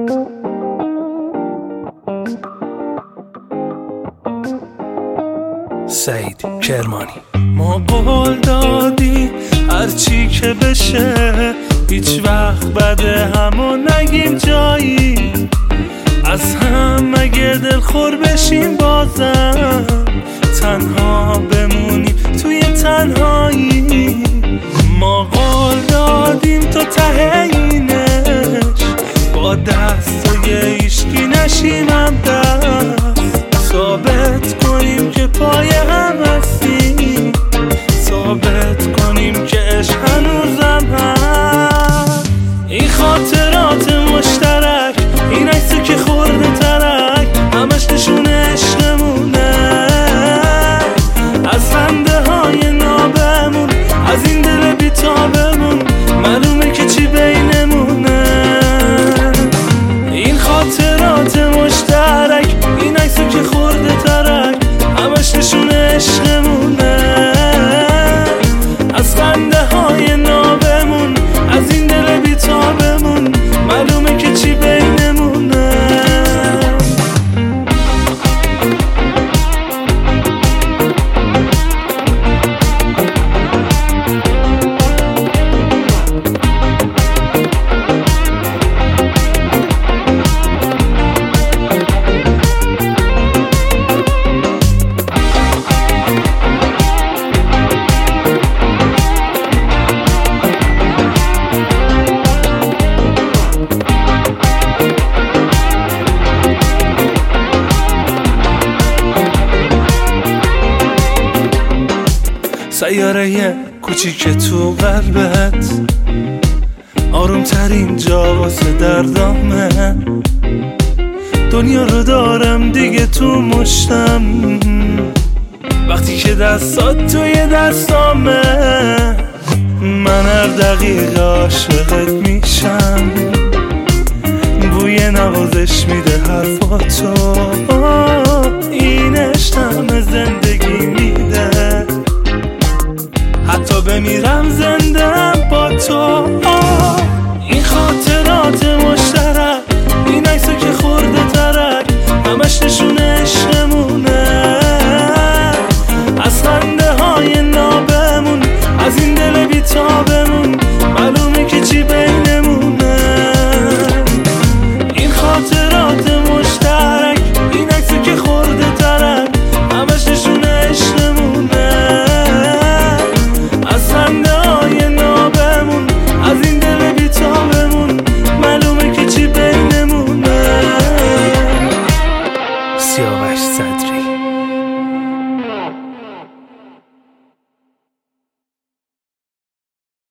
سعید کرمانی. ما قول دادیم هرچی که بشه هیچ وقت بعد همو نگیم جایی، از هم اگه دلخور بشیم بازم تنها بمونیم توی تنهایی. ما قول دادیم تا ته اینش با دستای هیچکی نشیم هم دست، ثابت کنیم که پای هم هستیم، ثابت کنیم که عشق هنوزم هست. این خاطرات مشترک، این عکسی که خورده ترک، همش نشون عشقمونه، از خنده های نابمون، از این دل بیتابمون معلومه که چی بینمونه. این خاطرات مشترک، این عکسی که خورده ترک، همش نشون عشقمونه، از خنده های نابمون، از این دل بیتابمون معلومه که چی بینمونه. سیاره کوچیک تو قلبت، آروم ترین جا واسه دردامه، دنیا رو دارم دیگه تو مشتم، وقتی که دستات توی دستامه، من هر دقیقه عاشقت میشم، بوی نوازش میده حرفاتو، این عشقم زندگی میده، حتی بمیرم زنده